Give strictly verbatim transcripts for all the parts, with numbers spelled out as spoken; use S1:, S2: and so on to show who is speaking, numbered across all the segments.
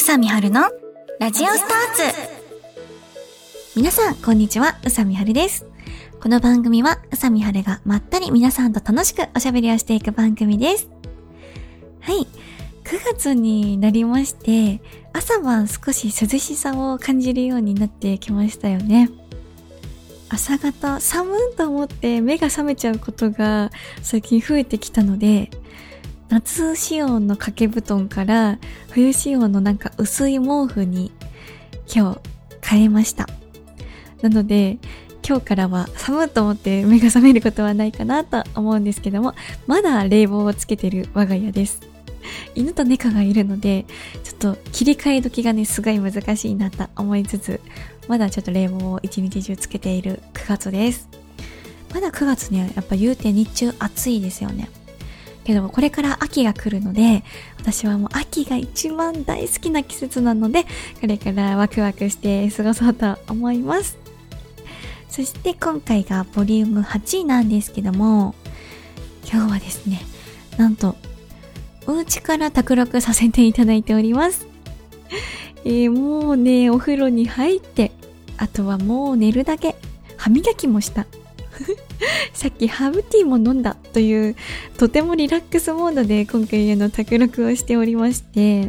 S1: さみはるのラジオスターツ。皆さんこんにちは、うさみはるです。この番組はうさみはるがまったり皆さんと楽しくおしゃべりをしていく番組です。はい、くがつになりまして、朝晩少し涼しさを感じるようになってきましたよね。朝方寒いと思って目が覚めちゃうことが最近増えてきたので、夏仕様の掛け布団から冬仕様のなんか薄い毛布に今日変えました。なので今日からは寒いと思って目が覚めることはないかなと思うんですけども、まだ冷房をつけてる我が家です。犬と猫がいるのでちょっと切り替え時がねすごい難しいなと思いつつ、まだちょっと冷房を一日中つけているくがつです。まだくがつね、やっぱ言うて日中暑いですよね。けどこれから秋が来るので、私はもう秋が一番大好きな季節なので、これからワクワクして過ごそうと思います。そして今回がボリュームはちなんですけども、今日はですね、なんとお家から宅録させていただいております。えー、もうね、お風呂に入って、あとはもう寝るだけ、歯磨きもしたさっきハーブティーも飲んだというとてもリラックスモードで今回あの宅録をしておりまして、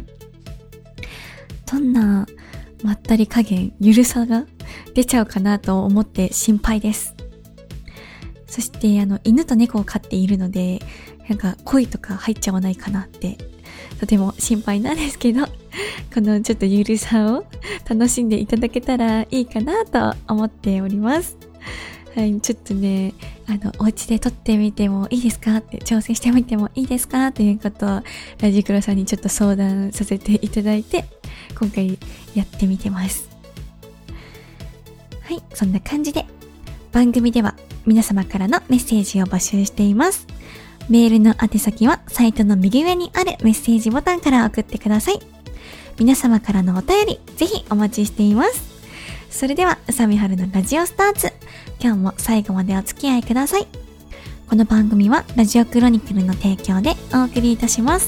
S1: どんなまったり加減、ゆるさが出ちゃうかなと思って心配です。そしてあの犬と猫を飼っているので、なんか恋とか入っちゃわないかなってとても心配なんですけど、このちょっとゆるさを楽しんでいただけたらいいかなと思っております。はい、ちょっとね、あのお家で撮ってみてもいいですかって、挑戦してみてもいいですかということをラジクロさんにちょっと相談させていただいて、今回やってみてます。はい、そんな感じで番組では皆様からのメッセージを募集しています。メールの宛先はサイトの右上にあるメッセージボタンから送ってください。皆様からのお便りぜひお待ちしています。それではうさみはるのラジオスターツ、今日も最後までお付き合いください。この番組はラジオクロニクルの提供でお送りいたします。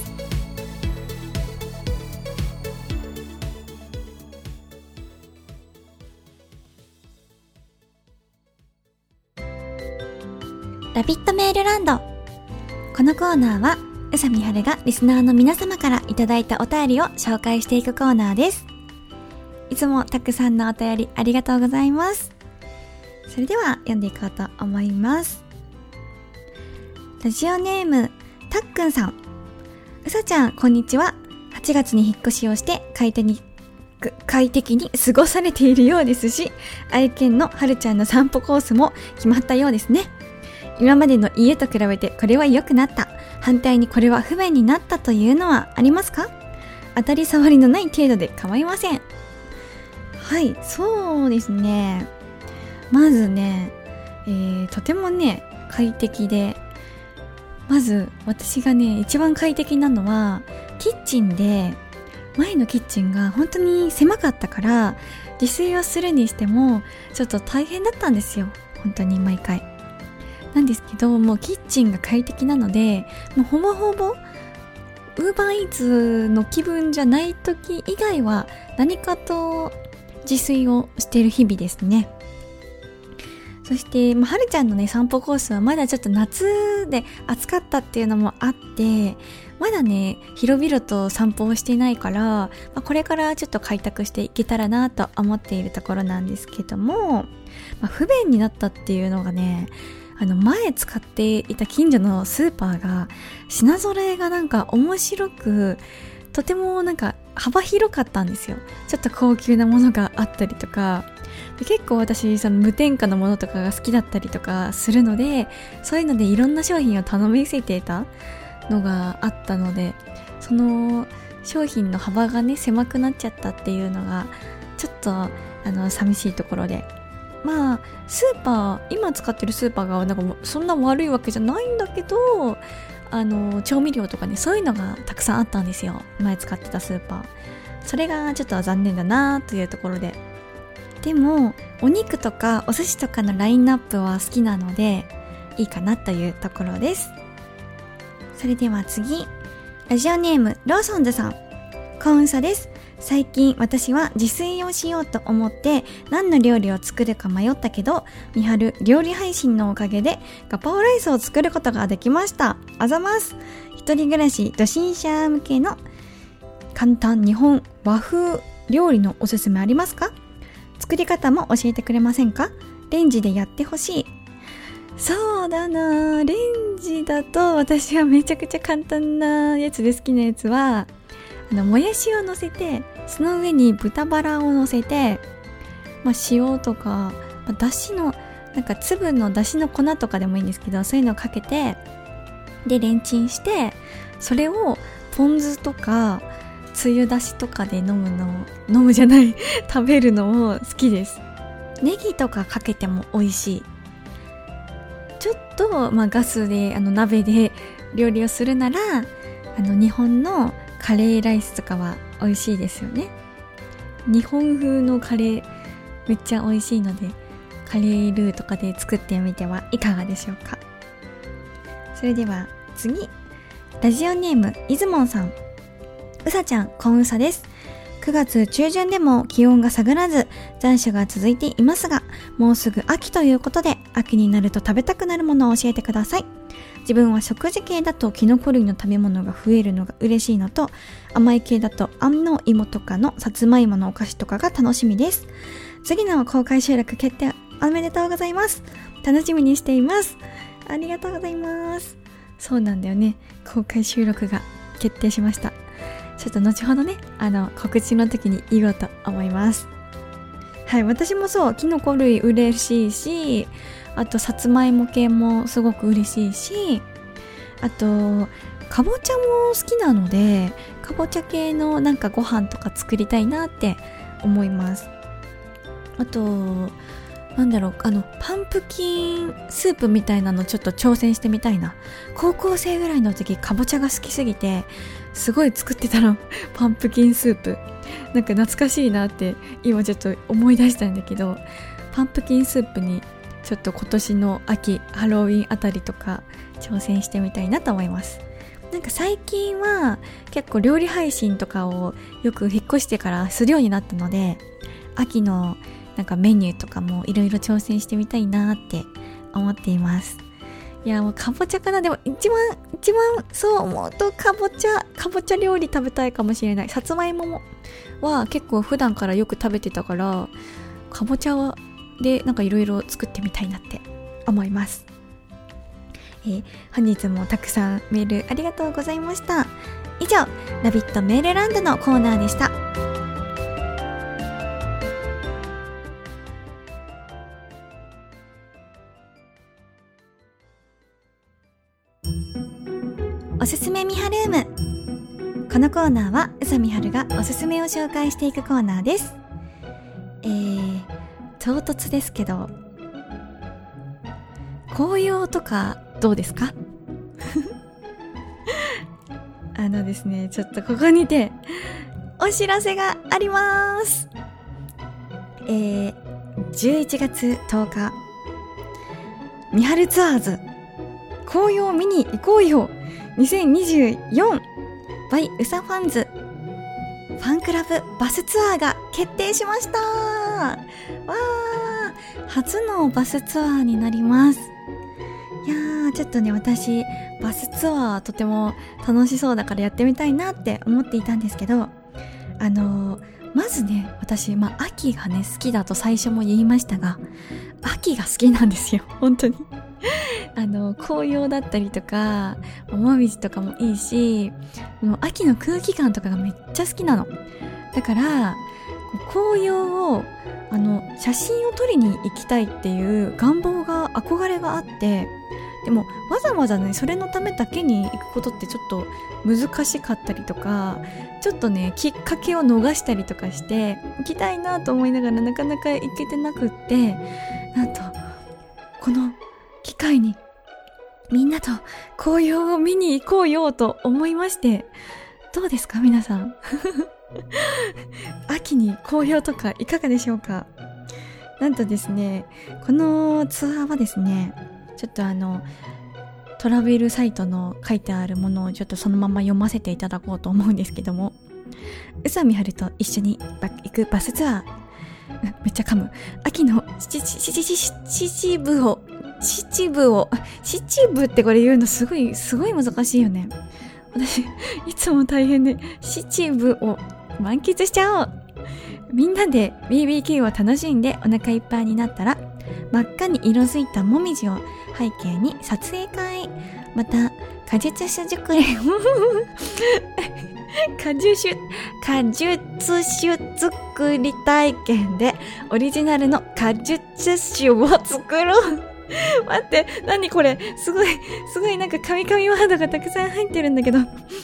S1: ラビットメールランド。このコーナーはうさみはるがリスナーの皆様からいただいたお便りを紹介していくコーナーです。いつもたくさんのお便りありがとうございます。それでは読んでいこうと思います。ラジオネームたっくんさん。うさちゃんこんにちは。はちがつに引っ越しをして快適に快適に過ごされているようですし、愛犬のはるちゃんの散歩コースも決まったようですね。今までの家と比べてこれは良くなった、反対にこれは不便になったというのはありますか？当たり障りのない程度で構いません。はい、そうですね。まずね、えー、とてもね快適で、まず私がね一番快適なのはキッチンで、前のキッチンが本当に狭かったから自炊をするにしてもちょっと大変だったんですよ、本当に毎回なんですけど、もうキッチンが快適なので、もうほぼほぼウーバーイーツの気分じゃない時以外は何かと自炊をしている日々ですね。そして、まあ、はるちゃんのね散歩コースはまだちょっと夏で暑かったっていうのもあって、まだね広々と散歩をしていないから、まあ、これからちょっと開拓していけたらなと思っているところなんですけども、まあ、不便になったっていうのがね、あの前使っていた近所のスーパーが品揃えがなんか面白く、とてもなんか幅広かったんですよ。ちょっと高級なものがあったりとかで、結構私その無添加のものとかが好きだったりとかするので、そういうのでいろんな商品を頼みすぎていたのがあったので、その商品の幅がね狭くなっちゃったっていうのがちょっとあの寂しいところで、まあスーパー、今使ってるスーパーがなんかもうそんな悪いわけじゃないんだけど、あの調味料とかねそういうのがたくさんあったんですよ、前使ってたスーパー。それがちょっと残念だなというところで、でもお肉とかお寿司とかのラインナップは好きなのでいいかなというところです。それでは次、ラジオネームローソンズさん。コウンサです。 最近私は自炊をしようと思って何の料理を作るか迷ったけど、みはる料理配信のおかげでガパオライスを作ることができました。あざます。一人暮らし初心者向けの簡単日本和風料理のおすすめありますか？作り方も教えてくれませんか？レンジでやってほしい。そうだな、レンジだと私はめちゃくちゃ簡単なやつで好きなやつは、あのもやしを乗せて、その上に豚バラを乗せて、まあ、塩とか、まあ、だしのなんか粒のだしの粉とかでもいいんですけど、そういうのをかけてでレンチンして、それをポン酢とかつゆだしとかで飲むの飲むじゃない食べるのも好きです。ネギとかかけても美味しい。ちょっと、まあ、ガスであの鍋で料理をするなら、あの日本のカレーライスとかは美味しいですよね。日本風のカレーめっちゃ美味しいので、カレールーとかで作ってみてはいかがでしょうか。それでは次、ラジオネームいずもんさん。うさちゃん、こんうさです。くがつ中旬でも気温が下がらず残暑が続いていますが、もうすぐ秋ということで、秋になると食べたくなるものを教えてください。自分は食事系だとキノコ類の食べ物が増えるのが嬉しいのと、甘い系だと安納芋とかのさつまいものお菓子とかが楽しみです。次の公開収録決定おめでとうございます。楽しみにしています。ありがとうございます。そうなんだよね、公開収録が決定しました。ちょっと後ほどね、あの告知の時に言おうと思います。はい、私もそう、キノコ類嬉しいし、あとさつまいも系もすごく嬉しいし、あとかぼちゃも好きなので、かぼちゃ系のなんかご飯とか作りたいなって思います。あとなんだろう、あのパンプキンスープみたいなのちょっと挑戦してみたいな。高校生ぐらいの時かぼちゃが好きすぎてすごい作ってたのパンプキンスープ。なんか懐かしいなって今ちょっと思い出したんだけど、パンプキンスープにちょっと今年の秋ハロウィンあたりとか挑戦してみたいなと思います。なんか最近は結構料理配信とかをよく引っ越してからするようになったので、秋のなんかメニューとかもいろいろ挑戦してみたいなって思っています。いやもうかぼちゃかな。でも一番一番そう思うとかぼちゃかぼちゃ料理食べたいかもしれない。さつまいももは結構普段からよく食べてたから、かぼちゃはでなんかいろいろ作ってみたいなって思います。えー、本日もたくさんメールありがとうございました。以上、ラビットメールランドのコーナーでした。おすすめみはルーム。このコーナーは宇佐美春がおすすめを紹介していくコーナーです。えー、唐突ですけど、紅葉とかどうですか？あのですね、ちょっとここにてお知らせがあります。えー、じゅういちがつとおか、みはるツアーズ紅葉見に行こうよにせんにじゅうよん by うさファンズファンクラブバスツアーが決定しました。わー、初のバスツアーになります。いやー、ちょっとね、私バスツアーとても楽しそうだからやってみたいなって思っていたんですけど、あのー、まずね、私、まあ、秋がね好きだと最初も言いましたが、秋が好きなんですよ、本当に。あの紅葉だったりとかもみじとかもいいし、もう秋の空気感とかがめっちゃ好きなの。だから紅葉をあの写真を撮りに行きたいっていう願望が憧れがあって、でもわざわざねそれのためだけに行くことってちょっと難しかったりとか、ちょっとねきっかけを逃したりとかして行きたいなと思いながらなかなか行けてなくって、なんとこの機会にみんなと紅葉を見に行こうよと思いまして、どうですか皆さん？秋に紅葉とかいかがでしょうか？なんとですね、このツアーはですね、ちょっとあのトラベルサイトの書いてあるものをちょっとそのまま読ませていただこうと思うんですけども、 宇佐美春と一緒に行くバスツアー、めっちゃ噛む。秋の七七部を七部を七部ってこれ言うのすごいすごい難しいよね。私いつも大変で、七部を満喫しちゃおう。みんなで ビービーキュー を楽しんでお腹いっぱいになったら、真っ赤に色づいたもみじを背景に撮影会、また果実酒作り果実酒果実酒作り体験でオリジナルの果実酒を作ろう待って、何これ、すごいすごいなんか神々ワードがたくさん入ってるんだけど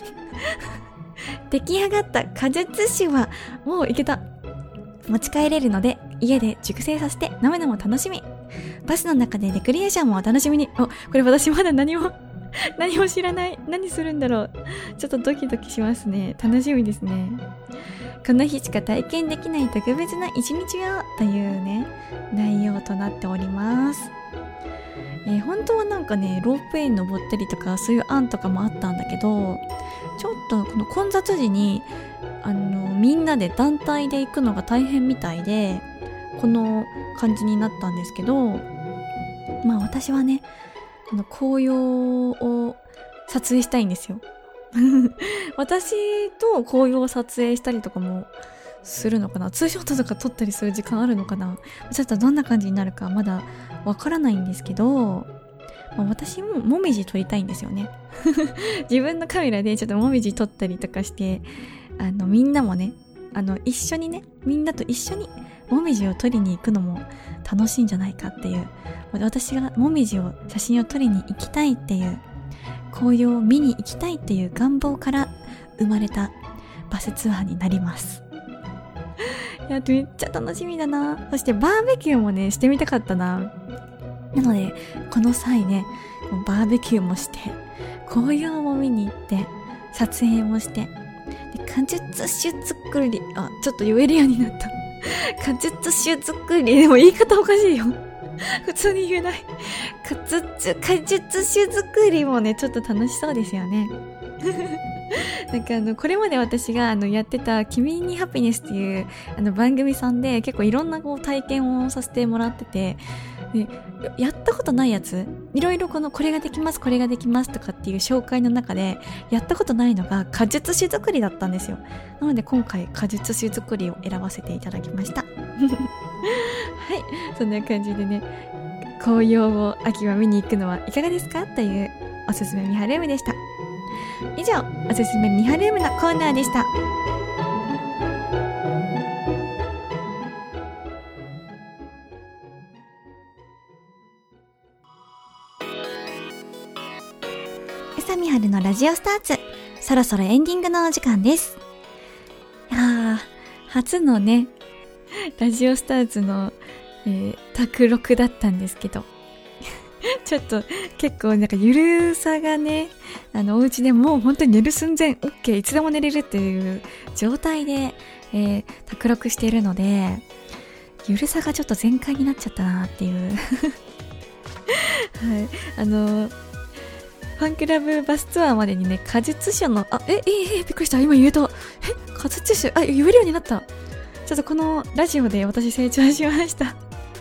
S1: 出来上がった果実酒はもういけた、持ち帰れるので家で熟成させて飲むのも楽しみ、バスの中でレクリエーションもお楽しみに。お、これ私まだ何も何も知らない。何するんだろう。ちょっとドキドキしますね。楽しみですね。この日しか体験できない特別な一日よというね、内容となっております。えー、本当はなんかね、ロープウェイ登ったりとかそういう案とかもあったんだけど、ちょっとこの混雑時にあのみんなで団体で行くのが大変みたいで、この感じになったんですけど、まあ私はね、この紅葉を撮影したいんですよ私と紅葉を撮影したりとかもするのかな、ツーショットとか撮ったりする時間あるのかな、ちょっとどんな感じになるかまだわからないんですけど、まあ、私ももみじ撮りたいんですよね自分のカメラでちょっともみじ撮ったりとかして、あのみんなもね、あの一緒にね、みんなと一緒にもみじを撮りに行くのも楽しいんじゃないかっていう、私がもみじを写真を撮りに行きたいっていう、紅葉を見に行きたいっていう願望から生まれたバスツアーになりますいや、めっちゃ楽しみだな。そしてバーベキューもね、してみたかったな。なのでこの際ね、バーベキューもして紅葉も見に行って撮影もして、で果実酒作り、あ、ちょっと言えるようになった果実酒作り、でも言い方おかしいよ普通に言えない果実果実酒作りもね、ちょっと楽しそうですよねなんかあのこれまで私があのやってた君にハピネスっていうあの番組さんで結構いろんなこう体験をさせてもらってて、でやったことないやつ、いろいろこのこれができますこれができますとかっていう紹介の中でやったことないのが果実酒作りだったんですよ。なので今回果実酒作りを選ばせていただきましたはい、そんな感じでね、紅葉を秋は見に行くのはいかがですかというおすすめミハルームでした。以上、おすすめミハルームのコーナーでした。宇佐美春のラジオスターツ、そろそろエンディングのお時間です。いやー、初のねラジオスターツの、えー、宅録だったんですけどちょっと結構なんかゆるさがね、あのお家でもう本当に寝る寸前 OK いつでも寝れるっていう状態で、えー、宅録しているので、ゆるさがちょっと全開になっちゃったなっていうはい、あのファンクラブバスツアーまでにね、果実酒のあええええびっくりした、今言えた、え果実酒あ言えるようになった。ちょっとこのラジオで私成長しました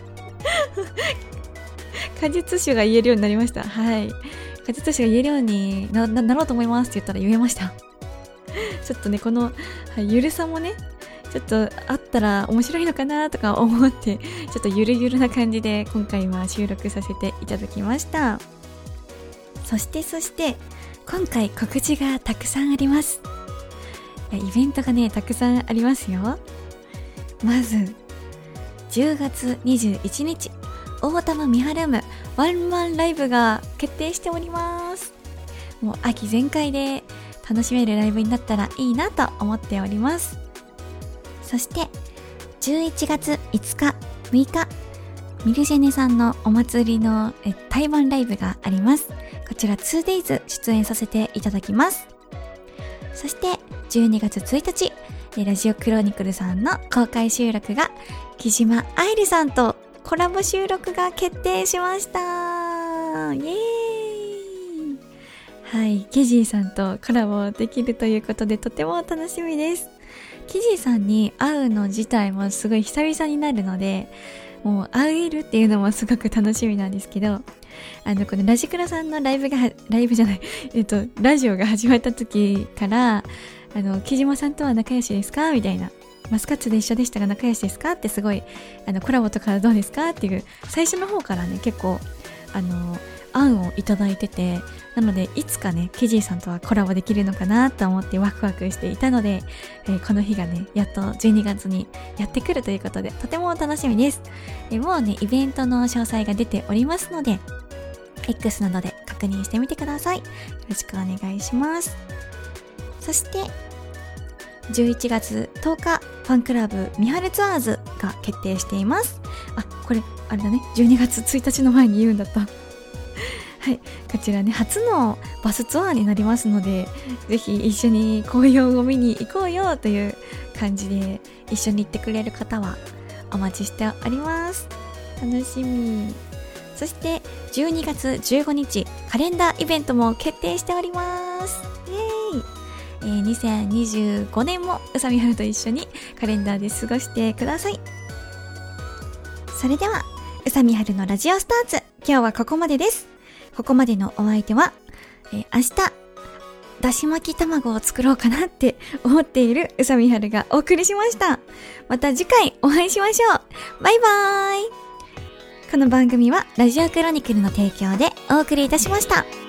S1: 果実酒が言えるようになりました。はい、果実酒が言えるように な, な, なろうと思いますって言ったら言えましたちょっとねこの、はい、ゆるさもねちょっとあったら面白いのかなとか思って、ちょっとゆるゆるな感じで今回は収録させていただきました。そしてそして今回告知がたくさんあります。イベントがねたくさんありますよ。まずじゅうがつにじゅういちにち、大玉ミハルームワンマンライブが決定しております。もう秋全開で楽しめるライブになったらいいなと思っております。そしてじゅういちがついつかむいか、ミルジェネさんのお祭りのえ対バンライブがあります。こちら ツーデイズ 出演させていただきます。そしてじゅうにがつついたち、ラジオクロニクルさんの公開収録が木島愛理さんとコラボ収録が決定しました。イエーイ。はい、ケジーさんとコラボできるということでとても楽しみです。 キジさんに会うの自体もすごい久々になるので、もう会えるっていうのもすごく楽しみなんですけど、あのこのラジクラさんのライブがライブじゃないえっとラジオが始まった時から、あの木島さんとは仲良しですかみたいな、マスカッツで一緒でしたが仲良しですかってすごい、あのコラボとかどうですかっていう最初の方からね結構あの案をいただいてて、なのでいつかねキジさんとはコラボできるのかなと思ってワクワクしていたので、えー、この日がねやっとじゅうにがつにやってくるということでとても楽しみです。えー、もうねイベントの詳細が出ておりますので X などで確認してみてください。よろしくお願いします。そしてじゅういちがつとおかファンクラブみはるツアーズが決定しています。あ、これあれだね、じゅうにがつついたちの前に言うんだったはい、こちらね初のバスツアーになりますので、ぜひ一緒に紅葉を見に行こうよという感じで一緒に行ってくれる方はお待ちしております。楽しみ。そしてじゅうにがつじゅうごにちカレンダーイベントも決定しております。イエーイ。えー、にせんにじゅうごねんも宇佐美春と一緒にカレンダーで過ごしてください。それでは宇佐美春のラジオスターツ、今日はここまでです。ここまでのお相手は、えー、明日だし巻き卵を作ろうかなって思っている宇佐美春がお送りしました。また次回お会いしましょう。バイバーイ。この番組はラジオクロニクルの提供でお送りいたしました。